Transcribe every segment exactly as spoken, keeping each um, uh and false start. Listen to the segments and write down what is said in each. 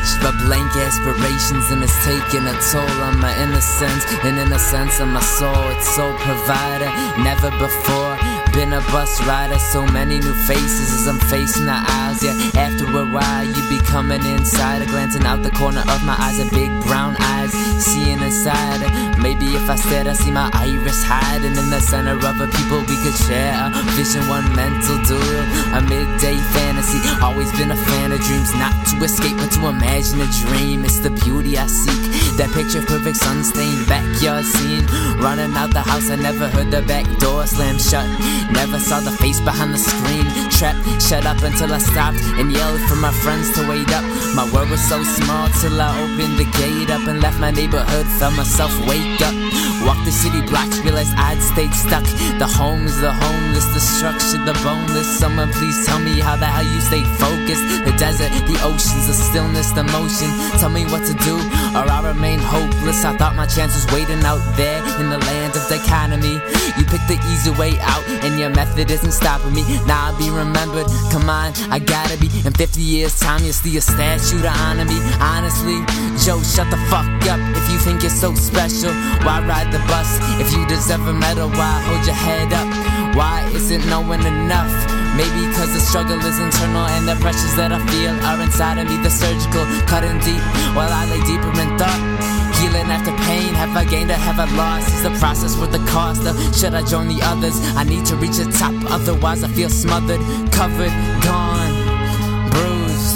touched by blank aspirations, and it's taking a toll on my innocence and in a sense of my soul. It's so provider, never before been a bus rider. So many new faces as I'm facing the aisles. Yeah, after a while you be coming inside, glancing out the corner of my eyes, a big brown eyes seeing inside. Maybe if I stared I see my iris hiding in the center of a people we could share a vision, one mental duel, a midday fantasy. Always been a fan of dreams, not to escape but to imagine a dream. It's the beauty I seek, that picture perfect sun-stained backyard scene. Running out the house, I never heard the back door slam shut, never saw the face behind the screen. Trapped, shut up until I stopped and yelled for my friends to wait up. My world was so small till I opened the gate up and left my neighborhood, felt myself wake up. Walked the city blocks, realized I'd stayed stuck. The homes, the homeless, the structure, the boneless. Someone please tell me how the hell you stay focused. The desert, the oceans, the stillness, the motion. Tell me what to do or I'll remain hopeless. I thought my chance was waiting out there in the land of the economy. You picked the easy way out and your method isn't stopping me. Now I'll be remembered, come on, I gotta be. In fifty years time you'll see a statue to honor me. Honestly, Joe, shut the fuck up. If you think you're so special, why ride the bus? If you deserve a medal, why hold your head up? Why isn't knowing enough? Maybe cause the struggle is internal and the pressures that I feel are inside of me. The surgical, cutting deep while I lay deeper in thought. Healing after pain, have I gained or have I lost? Is the process worth the cost or should I join the others? I need to reach the top, otherwise I feel smothered, covered, gone, bruised.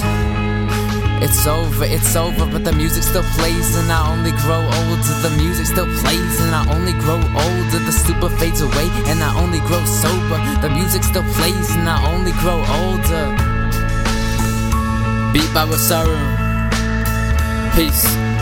It's over, it's over, but the music still plays and I only grow older. The music still plays and I only grow older. The stupor fades away and I only grow sober. The music still plays and I only grow older. Beat by Wasaru. Peace.